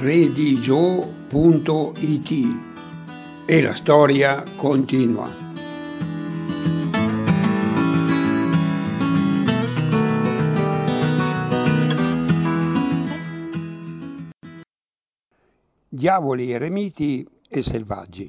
redigio.it e la storia continua. Diavoli, eremiti e selvaggi.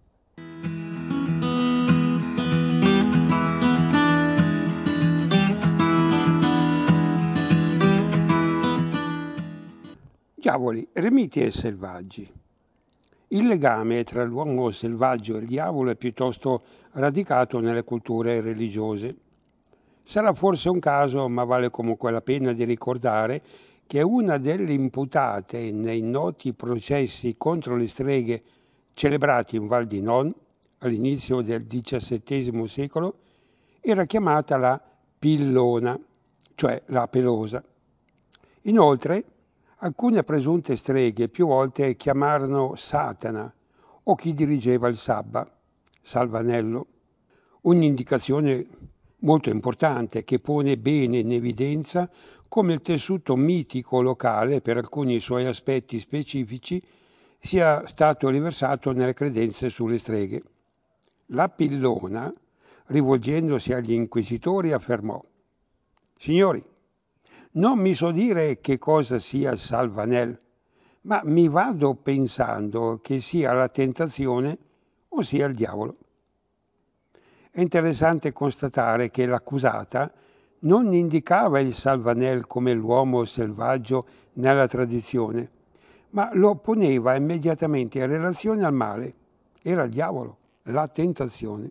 Diavoli, eremiti e selvaggi. Il legame tra l'uomo selvaggio e il diavolo è piuttosto radicato nelle culture religiose. Sarà forse un caso, ma vale comunque la pena di ricordare che una delle imputate nei noti processi contro le streghe celebrati in Val di Non all'inizio del XVII secolo era chiamata la Pillona, cioè la pelosa. Inoltre, alcune presunte streghe più volte chiamarono Satana o chi dirigeva il sabba, Salvanello, un'indicazione molto importante che pone bene in evidenza come il tessuto mitico locale, per alcuni suoi aspetti specifici, sia stato riversato nelle credenze sulle streghe. La Pillona, rivolgendosi agli inquisitori, affermò: «Signori, non mi so dire che cosa sia il Salvanel, ma mi vado pensando che sia la tentazione o sia il diavolo». È interessante constatare che l'accusata non indicava il Salvanel come l'uomo selvaggio nella tradizione, ma lo poneva immediatamente in relazione al male. Era il diavolo, la tentazione.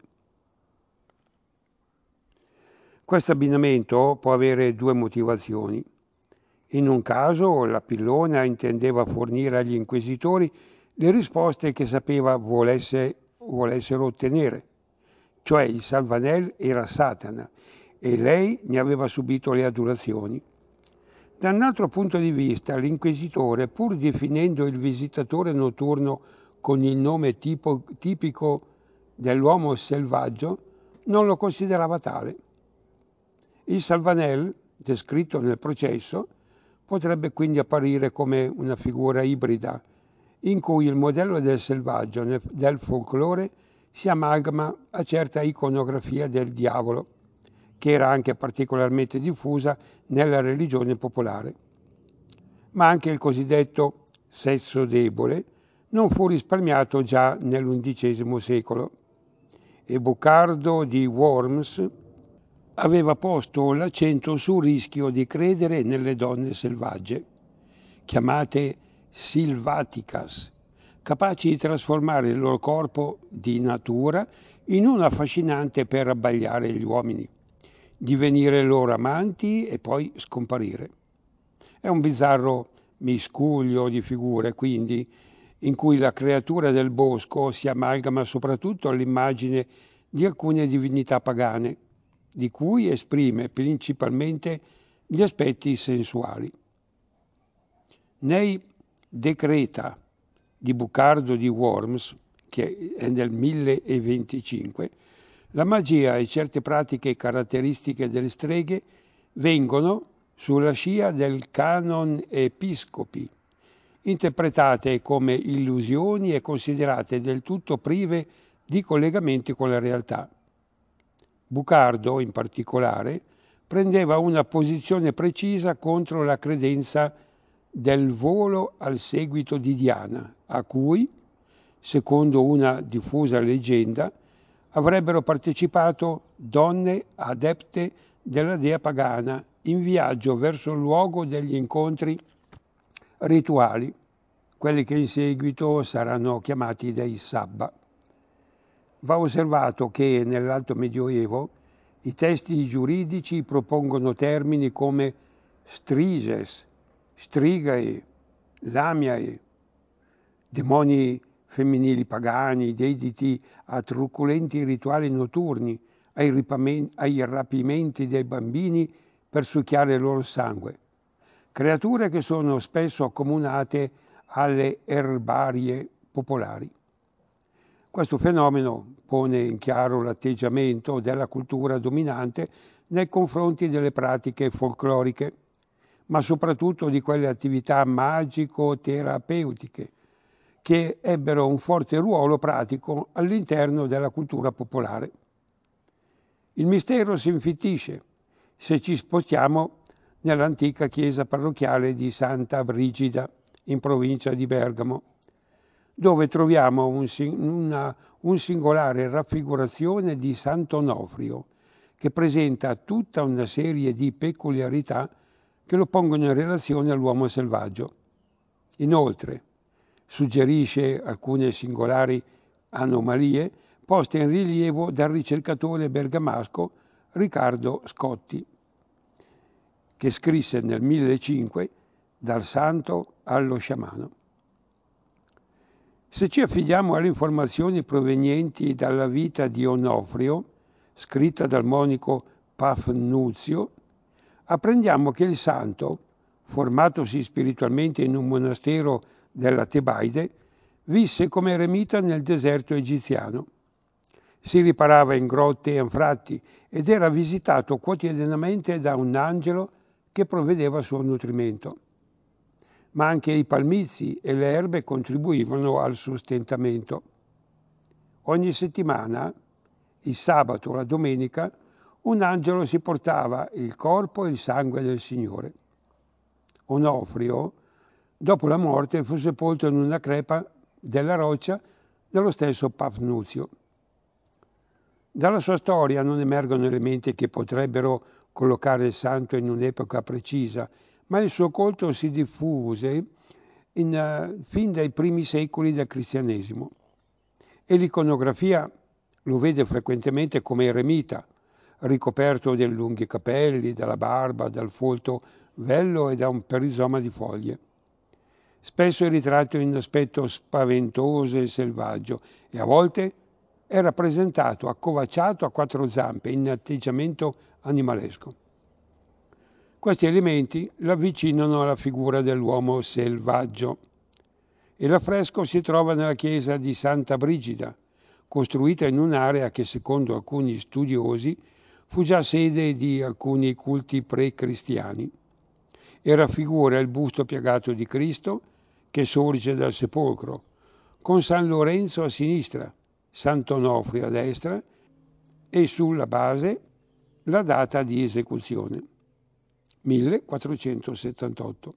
Questo abbinamento può avere due motivazioni. In un caso la Pillona intendeva fornire agli inquisitori le risposte che sapeva volessero ottenere, cioè il Salvanel era Satana e lei ne aveva subito le adulazioni. Da un altro punto di vista, l'inquisitore, pur definendo il visitatore notturno con il nome tipico dell'uomo selvaggio, non lo considerava tale. Il Salvanel, descritto nel processo, potrebbe quindi apparire come una figura ibrida, in cui il modello del selvaggio del folklore si amalgama a certa iconografia del diavolo, che era anche particolarmente diffusa nella religione popolare. Ma anche il cosiddetto sesso debole non fu risparmiato già nell'XI secolo, e Boccardo di Worms aveva posto l'accento sul rischio di credere nelle donne selvagge, chiamate silvaticas, capaci di trasformare il loro corpo di natura in un affascinante per abbagliare gli uomini, divenire loro amanti e poi scomparire. È un bizzarro miscuglio di figure, quindi, in cui la creatura del bosco si amalgama soprattutto all'immagine di alcune divinità pagane, di cui esprime principalmente gli aspetti sensuali. Nei Decreta di Boccardo di Worms, che è nel 1025, la magia e certe pratiche caratteristiche delle streghe vengono sulla scia del canon episcopi, interpretate come illusioni e considerate del tutto prive di collegamenti con la realtà. Boccardo, in particolare, prendeva una posizione precisa contro la credenza del volo al seguito di Diana, a cui, secondo una diffusa leggenda, avrebbero partecipato donne adepte della dea pagana in viaggio verso il luogo degli incontri rituali, quelli che in seguito saranno chiamati dei sabba. Va osservato che nell'Alto Medioevo i testi giuridici propongono termini come striges, strigae, lamiae, demoni femminili pagani, dediti a truculenti rituali notturni, ai rapimenti dei bambini per succhiare il loro sangue, creature che sono spesso accomunate alle erbarie popolari. Questo fenomeno pone in chiaro l'atteggiamento della cultura dominante nei confronti delle pratiche folcloriche, ma soprattutto di quelle attività magico-terapeutiche che ebbero un forte ruolo pratico all'interno della cultura popolare. Il mistero si infittisce se ci spostiamo nell'antica chiesa parrocchiale di Santa Brigida, in provincia di Bergamo, dove troviamo un singolare raffigurazione di Sant'Onofrio, che presenta tutta una serie di peculiarità che lo pongono in relazione all'uomo selvaggio. Inoltre, suggerisce alcune singolari anomalie poste in rilievo dal ricercatore bergamasco Riccardo Scotti, che scrisse nel 1005 Dal santo allo sciamano. Se ci affidiamo alle informazioni provenienti dalla vita di Onofrio, scritta dal monaco Pafnuzio, apprendiamo che il santo, formatosi spiritualmente in un monastero della Tebaide, visse come eremita nel deserto egiziano. Si riparava in grotte e anfratti ed era visitato quotidianamente da un angelo che provvedeva al suo nutrimento. Ma anche i palmizi e le erbe contribuivano al sostentamento. Ogni settimana, il sabato o la domenica, un angelo si portava il corpo e il sangue del Signore. Onofrio, dopo la morte, fu sepolto in una crepa della roccia dello stesso Pafnuzio. Dalla sua storia non emergono elementi che potrebbero collocare il santo in un'epoca precisa, ma il suo culto si diffuse fin dai primi secoli del cristianesimo. E l'iconografia lo vede frequentemente come eremita, ricoperto dai lunghi capelli, dalla barba, dal folto vello e da un perizoma di foglie. Spesso è ritratto in aspetto spaventoso e selvaggio e a volte è rappresentato accovacciato a quattro zampe in atteggiamento animalesco. Questi elementi l'avvicinano alla figura dell'uomo selvaggio. E l'affresco si trova nella chiesa di Santa Brigida, costruita in un'area che secondo alcuni studiosi fu già sede di alcuni culti pre-cristiani, e raffigura il busto piagato di Cristo che sorge dal sepolcro, con San Lorenzo a sinistra, Sant'Onofrio a destra e sulla base la data di esecuzione, 1478.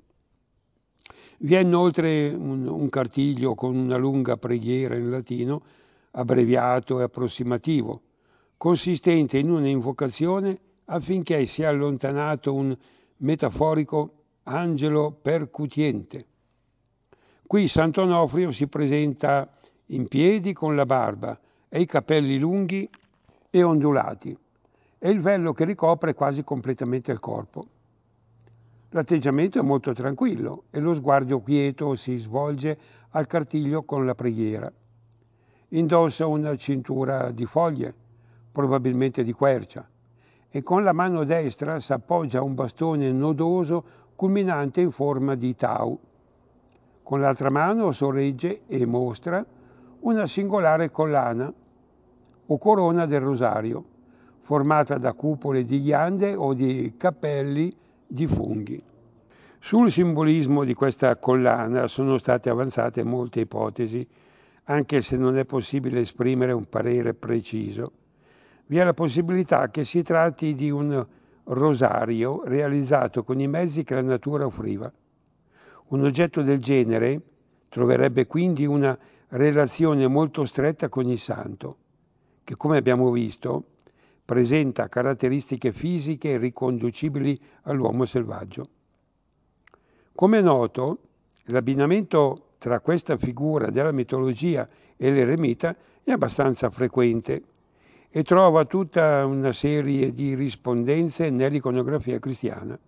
Vi è inoltre un cartiglio con una lunga preghiera in latino, abbreviato e approssimativo, consistente in una invocazione affinché sia allontanato un metaforico angelo percutiente. Qui Sant'Onofrio si presenta in piedi con la barba e i capelli lunghi e ondulati e il vello che ricopre quasi completamente il corpo. L'atteggiamento è molto tranquillo e lo sguardo quieto si svolge al cartiglio con la preghiera. Indossa una cintura di foglie, probabilmente di quercia, e con la mano destra s'appoggia a un bastone nodoso culminante in forma di tau. Con l'altra mano sorregge e mostra una singolare collana o corona del rosario, formata da cupole di ghiande o di cappelli di funghi. Sul simbolismo di questa collana sono state avanzate molte ipotesi, anche se non è possibile esprimere un parere preciso. Vi è la possibilità che si tratti di un rosario realizzato con i mezzi che la natura offriva. Un oggetto del genere troverebbe quindi una relazione molto stretta con il santo, che come abbiamo visto presenta caratteristiche fisiche riconducibili all'uomo selvaggio. Come è noto, l'abbinamento tra questa figura della mitologia e l'eremita è abbastanza frequente e trova tutta una serie di rispondenze nell'iconografia cristiana.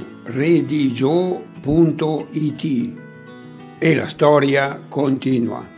www.redigio.it e la storia continua.